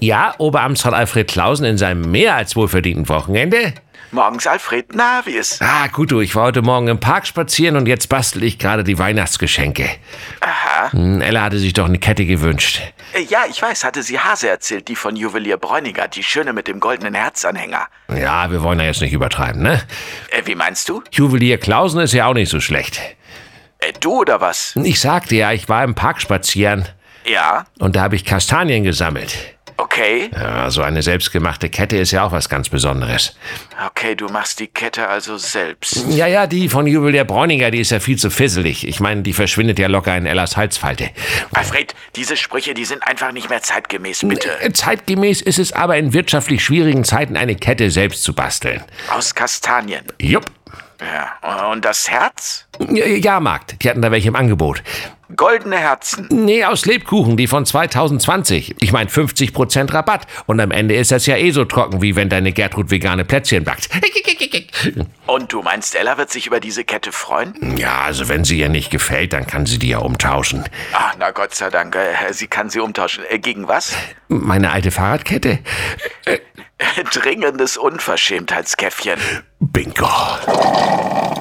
Ja, Oberamtsrat Alfred Clausen in seinem mehr als wohlverdienten Wochenende. Morgens, Alfred. Na, wie ist? Gut, du, ich war heute Morgen im Park spazieren und jetzt bastel ich gerade die Weihnachtsgeschenke. Aha. Ella hatte sich doch eine Kette gewünscht. Ja, ich weiß, hatte sie Hase erzählt, die von Juwelier Bräuninger, die schöne mit dem goldenen Herzanhänger. Ja, wir wollen ja jetzt nicht übertreiben, ne? Wie meinst du? Juwelier Clausen ist ja auch nicht so schlecht. Du oder was? Ich sagte ja, ich war im Park spazieren. Ja? Und da habe ich Kastanien gesammelt. Okay. Ja, so eine selbstgemachte Kette ist ja auch was ganz Besonderes. Okay, du machst die Kette also selbst. Ja, die von Juwelier Bräuninger, die ist ja viel zu fisselig. Ich meine, die verschwindet ja locker in Ellas Halsfalte. Alfred, diese Sprüche, die sind einfach nicht mehr zeitgemäß, bitte. Zeitgemäß ist es aber in wirtschaftlich schwierigen Zeiten, eine Kette selbst zu basteln. Aus Kastanien. Jupp. Ja, und das Herz? Jahrmarkt, die hatten da welche im Angebot. Goldene Herzen. Nee, aus Lebkuchen, die von 2020. Ich meine 50% Rabatt. Und am Ende ist das ja eh so trocken, wie wenn deine Gertrud vegane Plätzchen backt. Und du meinst, Ella wird sich über diese Kette freuen? Ja, also wenn sie ihr nicht gefällt, dann kann sie die ja umtauschen. Na Gott sei Dank. Sie kann sie umtauschen. Gegen was? Meine alte Fahrradkette? Dringendes Unverschämtheitskäffchen. Bingo.